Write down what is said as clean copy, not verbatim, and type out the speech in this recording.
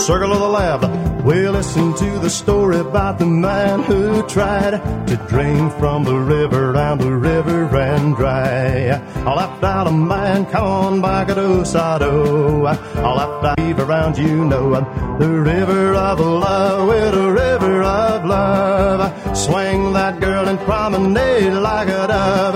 circle of the lab. We'll listen to the story about the man who tried to drink from the river, and the river ran dry. I left out a man, come on back at Osado. I left out leave around, you know, the river of love, with a river of love. Swing that girl and promenade like a dove.